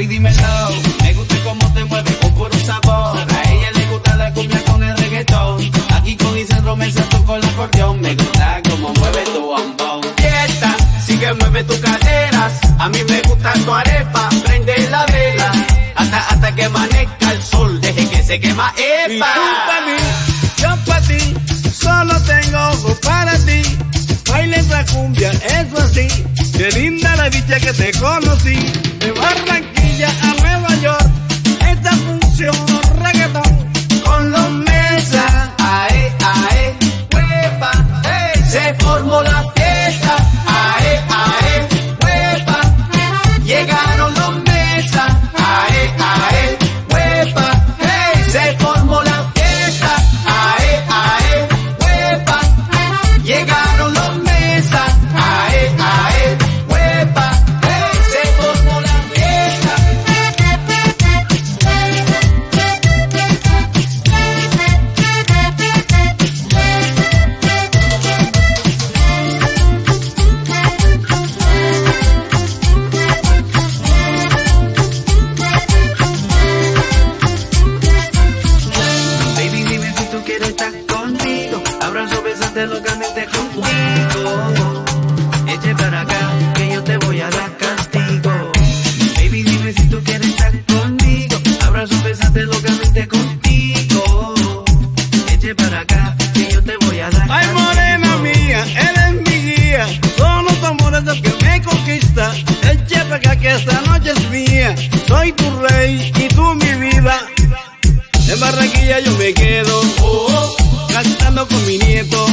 Baby, dímelo, me gusta cómo te mueves con puro sabor. A ella le gusta la cumbia con el reggaetón. Aquí con Isidro me salto con el acordeón. Me gusta cómo mueve tu bombón. Fiesta, sigue mueve tus caderas. A mí me gusta tu arepa, prende la vela. Hasta que amanezca el sol, deje que se quema, epa. Y tú pa' mí, yo pa' ti, solo tengo ojos para ti. Baila esa cumbia, eso así. Qué linda la dicha que te conocí. De Barranquilla a Nueva York, esta función reggaetón. Con los mesas, ae, ae, huepa, hey. Se formó la fiesta, ae, ae, huepa. Llegaron los mesas, ae, ae, huepa, hey. Se formó la fiesta, ae, ae, huepa. Llegaron los mesas, ae, ae, huepa, hey. Se formó la fiesta. Baby, dime si tú quieres estar conmigo. Abrazo, besarte locamente contigo. Eche para acá, que yo te voy a dar castigo. Baby, dime si tú quieres estar conmigo. Abrazo, besarte locamente contigo. Eche para acá, que yo te voy a dar Ay, castigo. morena mía, eres mi guía. Son los amores los que me conquista. Eche para acá que esta noche es mía. Soy tu rey y tú mi vida. En Barranquilla yo me quedo, cantando con mi nieto.